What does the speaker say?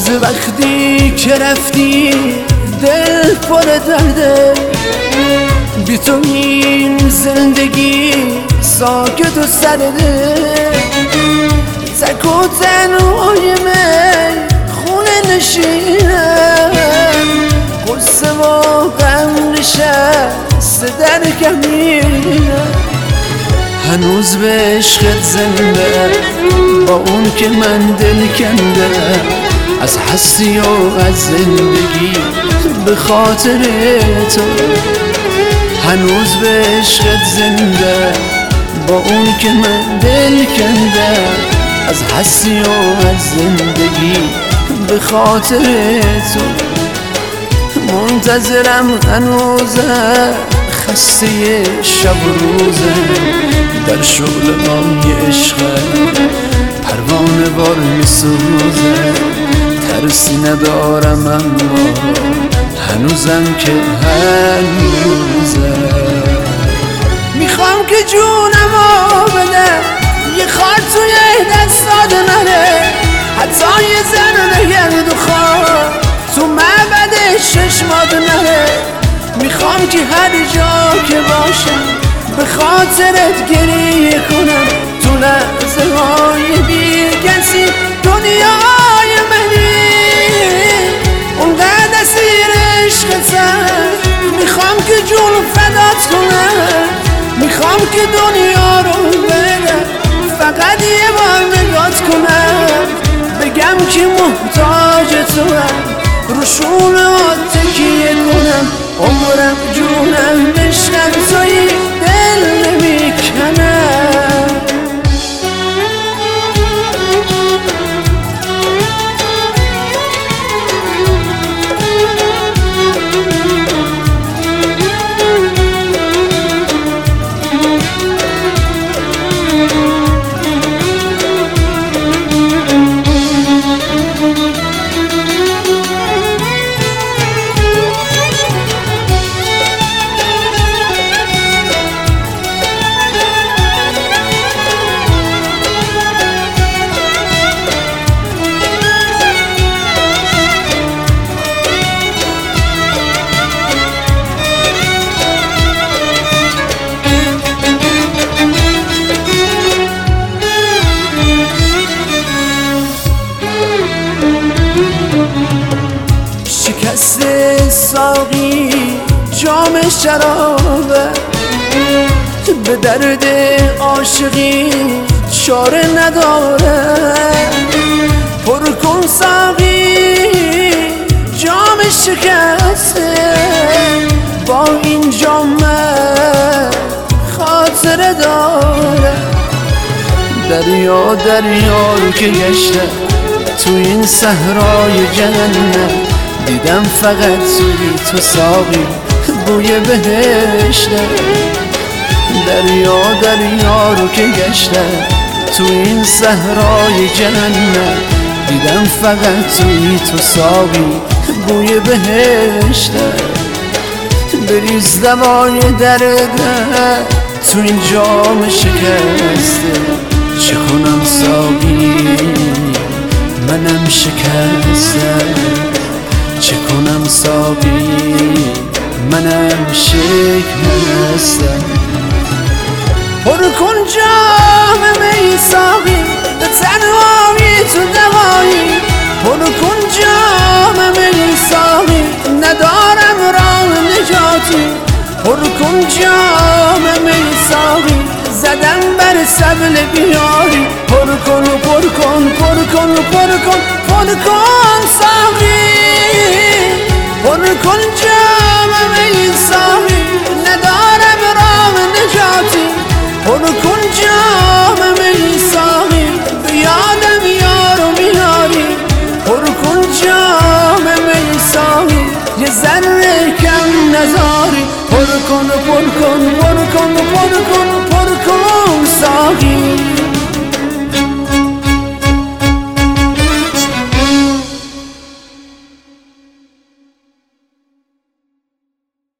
از وقتی که رفتی دل پر درده، بی تو این زندگی ساکت و سرده. تک و تنهای من خونه نشینم، قصه و غم نشسته در کمینم. هنوز به عشقت زنده، با اون که من دل کنده، از هستی و از زندگی به خاطر تو. هنوز به عشقت زنده، با اون که من دل کنده، از هستی و از زندگی به خاطر تو. منتظرم هنوزم، خسته شب و روزه، در شعله‌های عشقت پروانه وار میسوزه. ترسی ندارم اما هنوزم که هنوزه. میخوام که جونمو بدم، یه خار توی دستات نره، حتی یه ذره گرد و خاک تو معبد چشمات نره. میخوام که هر جا که باشم به خاطرت گریه کنم، تو لحظه های بی کسی دنیای منی. اونقدر اسیر عشقتم، میخوام که جون فدات کنم، میخوام که دنیا رو بدم، فقط یه بار نگات کنم، بگم که محتاج توام، رو شونه‌هات تکیه کنم. عمرم جونم عشقم تویی، دل نمیکنم. شکست ساقی جام شرابه، به درد عاشقی چاره نداره. پر کن ساقی جام شکسته، با این جام خاطره داره. دریا دریا رو که گشته، تو این صحرای جنت دیدم فقط توی تو ساقی بوی بهشته. دریا دریا رو که گشتم، تو این صحرای جنت دیدم فقط توی تو ساقی بوی بهشته. بریز دوای درد تو این جام شکسته، چه کنم ساقی منم شکسته، چه کنم ساقی منم شکسته. پر کن جام می ساقی، به تنهایی تو دوایی. پر کن جام می ساقی، ندارم راه نجاتی. پر کن جام می ساقی، زدم بر سبل بیاری. پر کن پر کن پر کن پر کن پر کن ساقی. پر کن جام می ساقی، ندارم راه نجاتی. پر